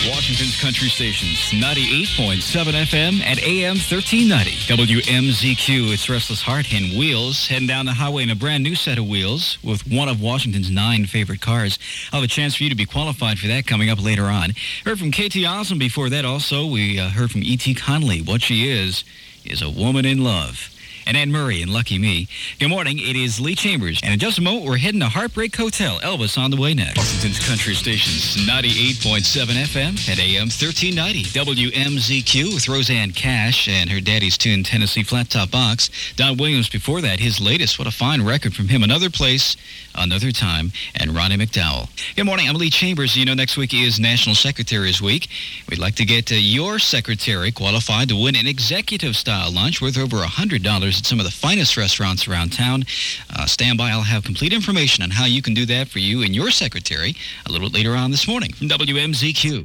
Washington's country stations, 98.7 FM and AM 1390. WMZQ, it's Restless Heart and Wheels, heading down the highway in a brand new set of wheels with one of Washington's 9 favorite cars. I'll have a chance for you to be qualified for that coming up later on. Heard from KT Osmond before that also. We heard from E.T. Connolly. What she is a woman in love. And Anne Murray and Lucky Me. Good morning. It is Lee Chambers. And in just a moment, we're heading to Heartbreak Hotel. Elvis on the way next. Washington's country stations, 98.7 FM at AM 1390. WMZQ with Roseanne Cash and her daddy's tune, Tennessee Flat Top Box. Don Williams before that, his latest. What a fine record from him. Another Place, Another Time, and Ronnie McDowell. Good morning. I'm Lee Chambers. You know, next week is National Secretaries Week. We'd like to get your secretary qualified to win an executive-style lunch worth over $100 at some of the finest restaurants around town. Stand by. I'll have complete information on how you can do that for you and your secretary a little bit later on this morning from WMZQ.